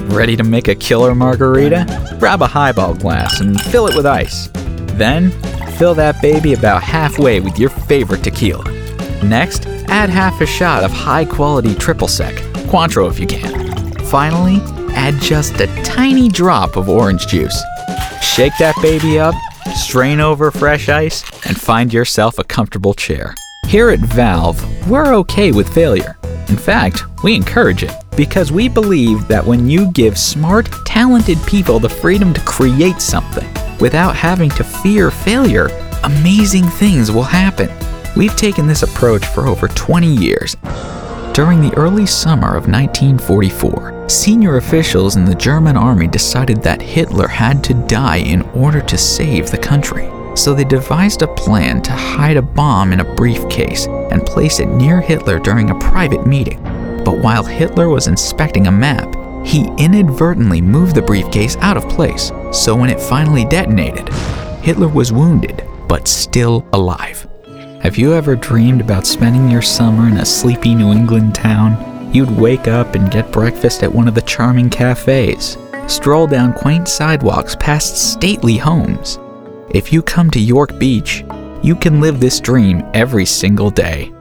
Ready to make a killer margarita? Grab a highball glass and fill it with ice. Then, fill that baby about halfway with your favorite tequila. Next, add half a shot of high-quality triple sec, Cointreau if you can. Finally, add just a tiny drop of orange juice. Shake that baby up, strain over fresh ice, and find yourself a comfortable chair. Here at Valve, we're okay with failure. In fact, we encourage it because we believe that when you give smart, talented people the freedom to create something without having to fear failure, amazing things will happen. We've taken this approach for over 20 years. During the early summer of 1944, senior officials in the German army decided that Hitler had to die in order to save the country. So they devised a plan to hide a bomb in a briefcase and place it near Hitler during a private meeting. But while Hitler was inspecting a map, he inadvertently moved the briefcase out of place. So when it finally detonated, Hitler was wounded, but still alive. Have you ever dreamed about spending your summer in a sleepy New England town? You'd wake up and get breakfast at one of the charming cafes, stroll down quaint sidewalks past stately homes. If you come to York Beach, you can live this dream every single day.